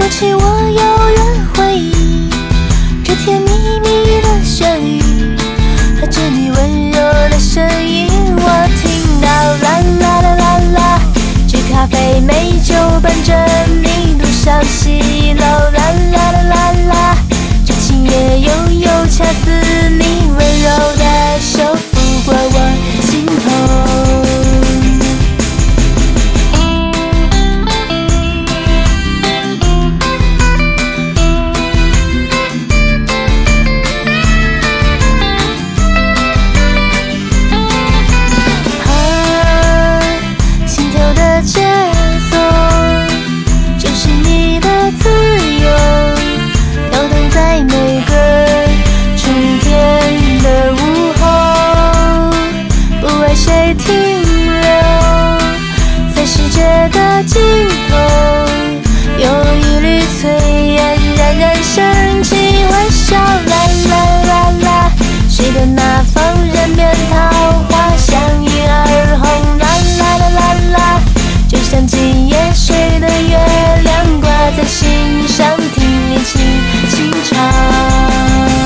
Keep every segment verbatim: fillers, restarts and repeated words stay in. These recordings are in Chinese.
勾起我遥远回忆，这甜蜜蜜的旋律，和着你温柔的声音，我听到啦啦啦啦啦，这咖啡美酒伴着你路上西楼，啦啦啦啦啦，这情也悠悠恰似你温柔的手抚过我心头。尽头有一缕炊烟冉冉升起，微笑啦啦啦啦，谁的那方人面桃花像婴儿红，啦啦啦啦啦，就像今夜睡的月亮挂在心上，听你轻轻唱。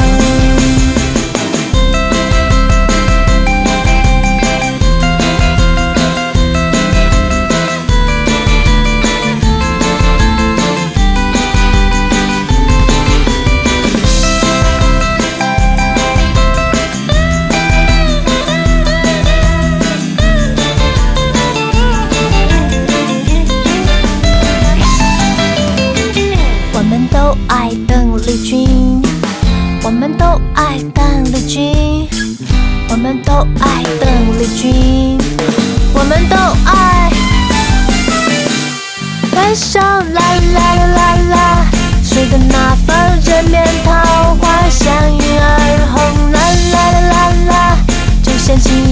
我们都爱邓丽君，我们都爱邓丽君，我们都爱晚上啦啦啦啦啦，谁的那方人面桃花像婴儿红，啦啦啦啦啦，就像今